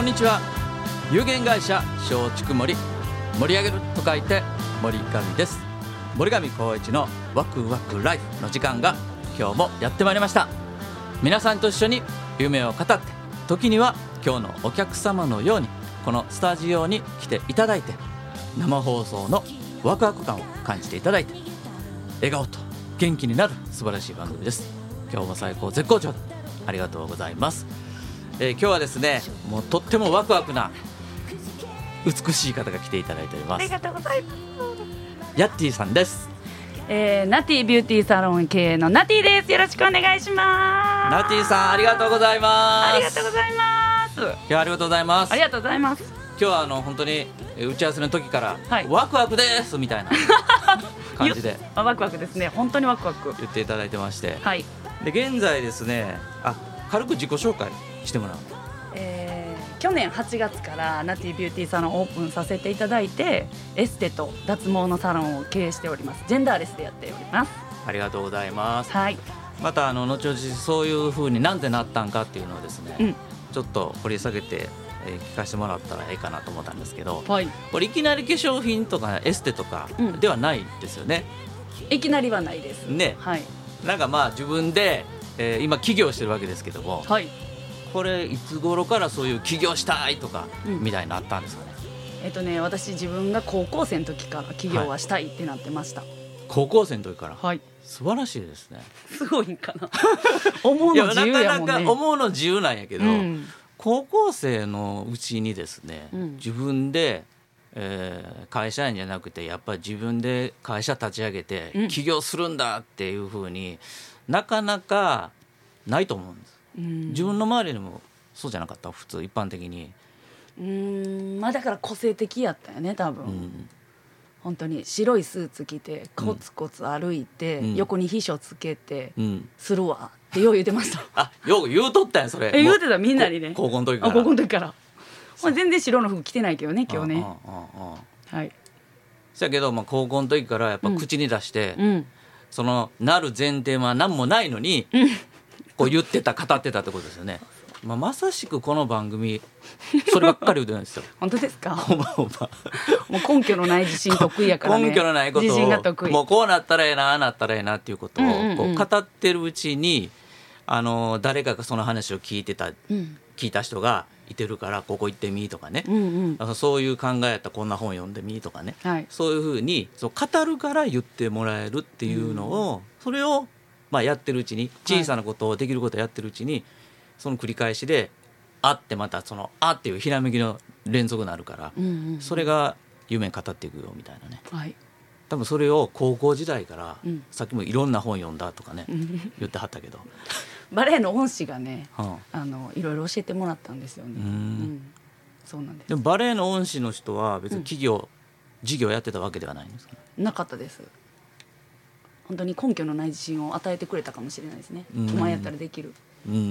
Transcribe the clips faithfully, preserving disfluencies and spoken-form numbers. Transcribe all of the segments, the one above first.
んにちは。有限会社松竹森、盛り上げると書いて森上です。森上光一のワクワクライフの時間が今日もやってまいりました。皆さんと一緒に夢を語って、時には今日のお客様のようにこのスタジオに来ていただいて、生放送のワクワク感を感じていただいて、笑顔と元気になる素晴らしい番組です。今日も最高絶好調、ありがとうございます。えー、今日はですね、もうとってもワクワクな美しい方が来ていただいております。 ありがとうございます。 ヤッティさんです。 えー、ナティビューティーサロン経営のナティです。よろしくお願いします。 ナティさん、ありがとうございます。 ありがとうございます。 今日はありがとうございます。 ありがとうございます。 今日はあの本当に打ち合わせの時から、 はい、 ワクワクですみたいな感じでワクワクですね。本当にワクワク言っていただいてまして、 はい、 で現在ですね、あ、軽く自己紹介してもらう。 えー、去年はちがつからナティビューティーサロンオープンさせていただいて、エステと脱毛のサロンを経営しております。ジェンダーレスでやっております。 ありがとうございます。 はい、 またあの後々そういう風になんでなったんかっていうのをですね、うん、ちょっと掘り下げて、えー、聞かせてもらったらいいかなと思ったんですけど、はい、これいきなり化粧品とかエステとかではないですよね、 うん、いきなりはないですね、 はい、 なんかまあ自分で、えー、今起業してるわけですけども、はい、これいつ頃からそういう起業したいとかみたいになったんですかね。 うん、えっとね私自分が高校生の時から起業はしたいってなってました、はい、 高校生の時から、 はい、 素晴らしいですね。 すごいんかな思うの自由やもんね。 なかなか思うの自由なんやけど、うん、高校生のうちにですね、うん、自分で、えー、会社員じゃなくてやっぱり自分で会社立ち上げて起業するんだっていう風に、うん、なかなかないと思うんです、うん、自分の周りでもそうじゃなかった。普通一般的にうーん、まあ、だから個性的やったよね多分、うん、本当に白いスーツ着てコツコツ歩いて、うん、横に秘書つけて、うん、するわってよう言ってましたあ、よく言うとったんやそれ。 え言うてたみんなにね、 高校の時から。 あ高校の時から、まあ、全然白の服着てないけどね今日ね。ああああ、はい。 そやけど、まあ、高校の時からやっぱ口に出して、うん、そのなる前提は何もないのに、うん、こう言ってた語ってたってことですよね。まあ、まさしくこの番組そればっかり言うてるんですよ本当ですか。 ほんまほんまもう根拠のない自信得意やからね。 根拠のないことを自信が得意、 もうこうなったらええなああなったらええなっていうことをこう語ってるうちに、あの誰かがその話を聞いてた、うん、聞いた人がいてるからここ行ってみとかね、うんうん、だからそういう考えやったらこんな本読んでみとかね、はい、そういうふうにそう語るから言ってもらえるっていうのを、うん、それをまあやってるうちに小さなことをできることをやってるうちに、はい、その繰り返しであってまたそのあっていうひらめきの連続になるから、うんうんうん、それが夢語っていくよみたいなね、はい、多分それを高校時代から、うん、さっきもいろんな本読んだとかね、うん、言ってはったけどバレエの恩師がね、はあ、あのいろいろ教えてもらったんですよね。うん、うん、そうなんです。 でもバレエの恩師の人は別に企業、うん、事業やってたわけではないんですか。 なかったです。本当に根拠のない自信を与えてくれたかもしれないですね。お前やったらできる、うんうんうんうん、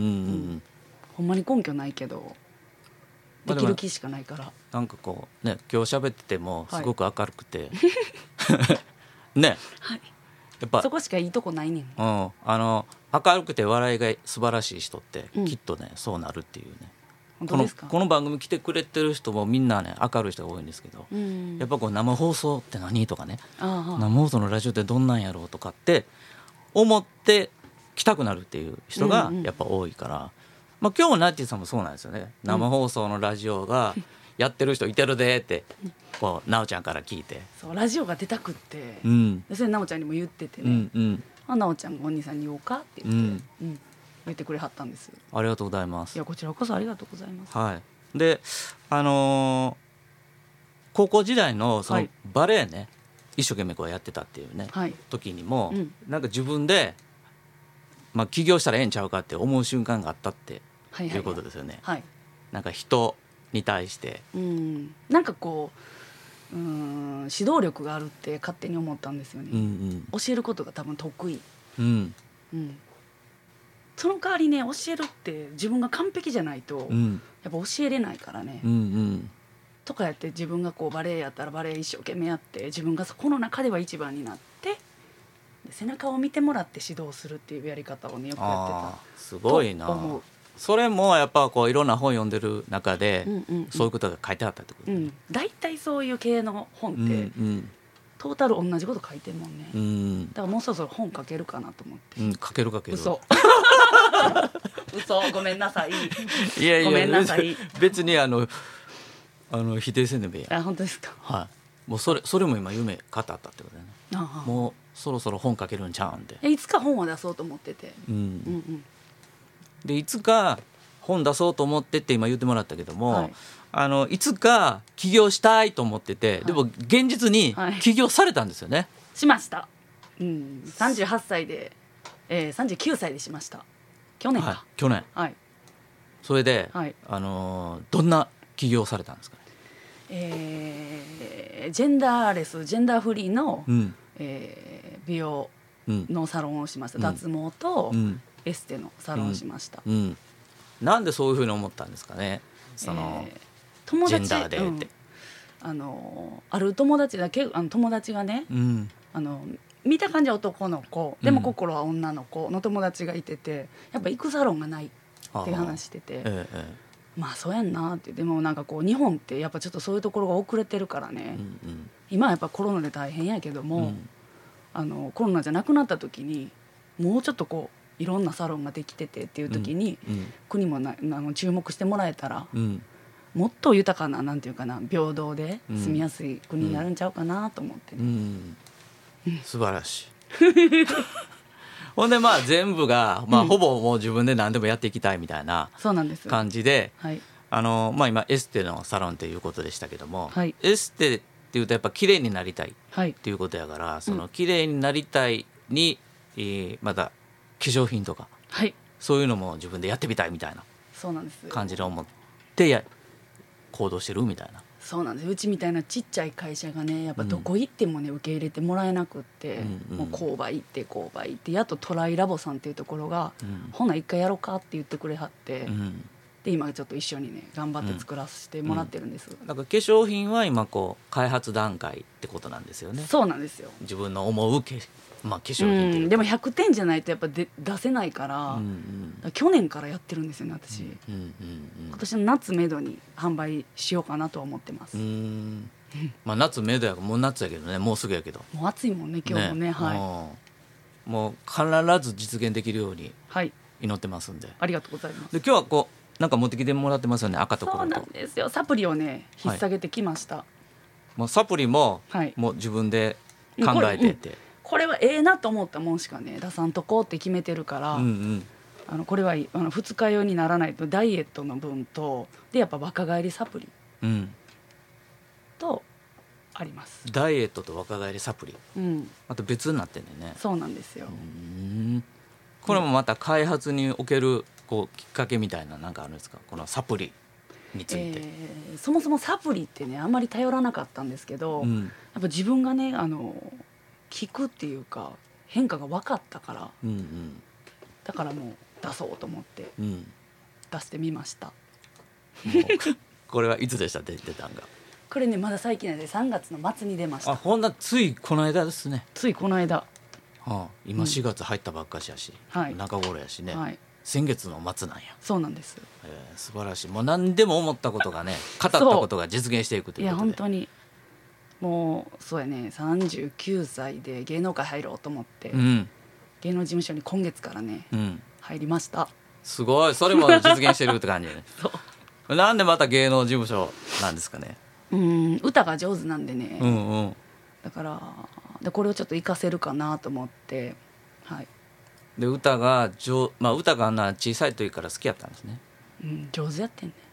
ほんまに根拠ないけどできる気しかないから、 なんかこうね、今日喋っててもすごく明るくて、はい、ね、はい、 やっぱそこしかいいとこないねん、 うん、あの明るくて笑いが素晴らしい人ってきっとね、うん、そうなるっていうね。 本当ですか。 この、この番組来てくれてる人もみんなね明るい人が多いんですけど、うん、やっぱこう生放送って何とかね、ああ生放送のラジオってどんなんやろうとかって思って来たくなるっていう人がやっぱ多いから、うんうん、まあ、今日もナッティさんもそうなんですよね。生放送のラジオがやってる人いてるでってこう奈緒ちゃんから聞いて、 そうラジオが出たくって、うん、それ奈緒ちゃんにも言っててね、うんうん、あ奈緒ちゃんがお兄さんに言おうかって言って、うんうん、言ってくれはったんです。 ありがとうございます。 いやこちらこそありがとうございます。 はい、であのー、高校時代のそのバレエね、はい、一生懸命こうやってたっていうね、はい、時にも、うん、なんか自分でまあ、起業したらええんちゃうかって思う瞬間があったっていうことですよね、はいはいはい、なんか人に対してうんなんかこう、うーん指導力があるって勝手に思ったんですよね、うんうん、教えることが多分得意、うんうん、その代わりね教えるって自分が完璧じゃないと、うん、やっぱ教えれないからね、うんうん、とかやって自分がこうバレエやったらバレエ一生懸命やって自分がそこの中では一番になって背中を見てもらって指導するっていうやり方をねよくやってた。 すごいな。 思うそれもやっぱこういろんな本読んでる中で、 うんうんうん、 そういうことが書いてあったってこと、 うん、大体そういう系の本って、うんうん、トータル同じこと書いてるもんね、うん、だからもうそろそろ本書けるかなと思って、 うん、書ける書ける嘘嘘ごめんなさいいやいやごめんなさい別にあのあの否定せんでもいいや。 あ、本当ですか。 はい、もうそれそれも今夢語ったってことだよね。ああ、もうそろそろ本書けるんちゃうんで、 いつか本は出そうと思ってて、うんうんうん、 でいつか本出そうと思ってって今言ってもらったけども、はい、あのいつか起業したいと思ってて、はい、でも現実に起業されたんですよね、はい、 しました、うん、さんじゅうはっさいで、えー、さんじゅうきゅうさいでしました。去年か、はい、 去年、はい、それで、はい、あのどんな起業されたんですかね。 えー、ジェンダーレスジェンダーフリーの、うんえー、美容のサロンをしました、うん、脱毛とエステのサロンをしました、うんうん、 なんでそういうふうに思ったんですかね、その、えー、友達ジェンダーでって、 うん、あのある友達だけあの友達がね、うん、あの見た感じは男の子でも心は女の子の友達がいてて、やっぱ行くサロンがないっていう話してて、ええ、まあそうやんなって。でもなんかこう日本ってやっぱちょっとそういうところが遅れてるからね、うんうん、今はやっぱコロナで大変やけども、うん、あのコロナじゃなくなった時にもうちょっとこういろんなサロンができててっていう時に、うんうん、国もなあの注目してもらえたら、うん、もっと豊かななんていうかな平等で住みやすい国になるんちゃうかなと思って、ね、うんうん、素晴らしいほんでまあ全部が、まあ、ほぼもう自分で何でもやっていきたいみたいな感じで、はい、あのまあ、今エステのサロンっていうことでしたけども、はい、エステっていうとやっぱ綺麗になりたいっていうことやから、はい、その綺麗になりたいに、えー、また化粧品とか、はい、そういうのも自分でやってみたいみたいな感じで思ってや行動してるみたいな。 そうなんです。うちみたいなちっちゃい会社がねやっぱどこ行ってもね、うん、受け入れてもらえなくって、うんうん、もう購買行って購買行ってやっとトライラボさんっていうところが、うん、ほな一回やろうかって言ってくれはって、うん、で今ちょっと一緒にね頑張って作らせてもらってるんです、うんうん、だから化粧品は今こう開発段階ってことなんですよね。 そうなんですよ。 自分の思うけまあ、化粧品っていう、 うん、でもひゃくてんじゃないとやっぱで出せないから、うんうん、去年からやってるんですよね私、うんうんうん、今年の夏めどに販売しようかなとは思ってます。うーん、まあ、夏めどやもう夏やけどね、もうすぐやけどもう暑いもんね今日もね、ね、はい、 もう必ず実現できるように祈ってますんで、はい、 ありがとうございます。 で今日はこうなんか持ってきてもらってますよね、赤と黒と。 そうなんですよ、サプリをね引っ提げてきました、はい、 もうサプリも、はい、もう自分で考えてて、 これはええなと思ったもんしかね出さんとこうって決めてるから、うんうん、あのこれはあの二日酔いにならないとダイエットの分とでやっぱ若返りサプリ、うん、とあります。 ダイエットと若返りサプリ、うん、あと別になってんだよね。 そうなんですよ。 うん、これもまた開発におけるこうきっかけみたいななんかあるんですか、このサプリについて。 えー、そもそもサプリってねあんまり頼らなかったんですけど、うん、やっぱ自分がねあの効くっていうか変化が分かったから、うんうん、だからもう出そうと思って出してみました、 うん、これはいつでした出たんが。 これねまだ最近なんでさんがつの末に出ました。 あ、ほんなついこの間ですね。 ついこの間、はあ、今しがつ入ったばっかしやし、うん、中頃やしね、はい、先月の末なんや。 そうなんです、 えー、素晴らしい。もう何でも思ったことがね語ったことが実現していくということで。いや本当にもうそうやねさんじゅうきゅうさいで芸能界入ろうと思って、うん、芸能事務所に今月からね、うん、入りました。 すごい、それも実現してるって感じねそうなんでまた芸能事務所なんですかね。 うん、歌が上手なんでね、うんうん、だからでこれをちょっと活かせるかなと思って、はい、 で歌が上、まあ、歌があんな小さい時から好きやったんですね、 うん、上手やってんね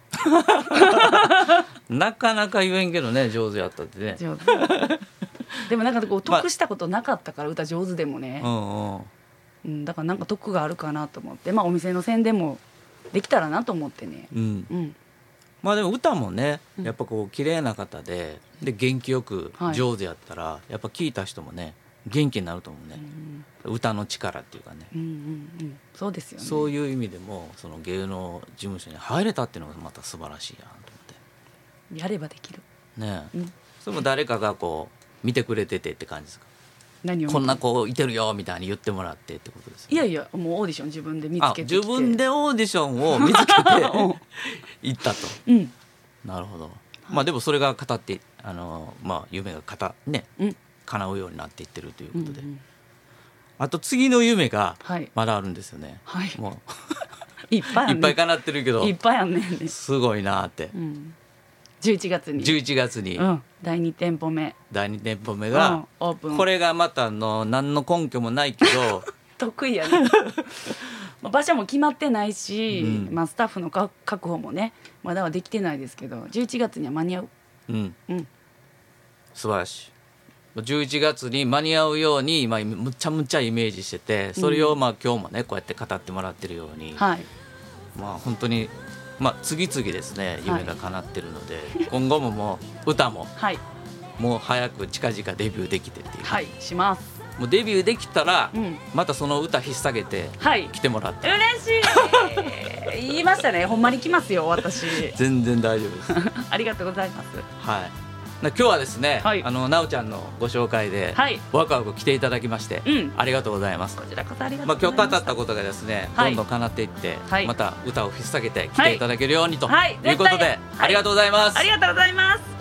なかなか言えんけどね上手やったってね。上手でもなんかこう得したことなかったから、まあ、歌上手でもね、うんうんうん、だからなんか得があるかなと思って、まあ、お店の宣伝もできたらなと思ってね、うんうん、 まあでも歌もねやっぱこう綺麗な方で、で元気よく上手やったら、はい、やっぱ聞いた人もね元気になると思うね、うん、歌の力っていうかね、うんうんうん、 そうですよね。 そういう意味でもその芸能事務所に入れたっていうのがまた素晴らしいやんと思って。 やればできるねえ、うん、それも誰かがこう見てくれててって感じですか。 何をこんな子いてるよみたいに言ってもらってってことです、ね、 いやいやもうオーディション自分で見つけてきて、 自分でオーディションを見つけて行ったと、うん、なるほど、まあ、でもそれが語ってあの、まあ、夢がかた、ねうん、叶うようになっていってるということで、うんうん、あと次の夢がまだあるんですよね、はい、もういっぱいあんねんいっぱい叶ってるけどいっぱいあんねんねすごいなって、 うんじゅういちがつにじゅういちがつに、 うん、だいに店舗目だいに店舗目が、うん、 オープン。 これがまたの何の根拠もないけど得意やね場所も決まってないし、うんまあ、スタッフのか確保もねまだはできてないですけどじゅういちがつには間に合う、うんうん、素晴らしい。じゅういちがつに間に合うように今むちゃむちゃイメージしててそれをまあ今日もねこうやって語ってもらってるように、はい、まあ本当にまあ、次々ですね夢が叶ってるので、はい、今後ももう歌も、はい、もう早く近々デビューできてっていう、 はい、します。 もうデビューできたら、うん、またその歌引っ提げて来てもらって、 はい、嬉しい言いましたねほんまに来ますよ私全然大丈夫ですありがとうございます。 はい今日はですね、はい、あのなおちゃんのご紹介で、はい、ワクワク来ていただきまして、うん、ありがとうございます。 こちらこそありがとうございました。 まあ、今日語ったことがですね、はい、どんどん叶っていって、はい、また歌を引っ提げて来ていただけるようにとはい、 いうことで、ありがとうございます。 ありがとうございます。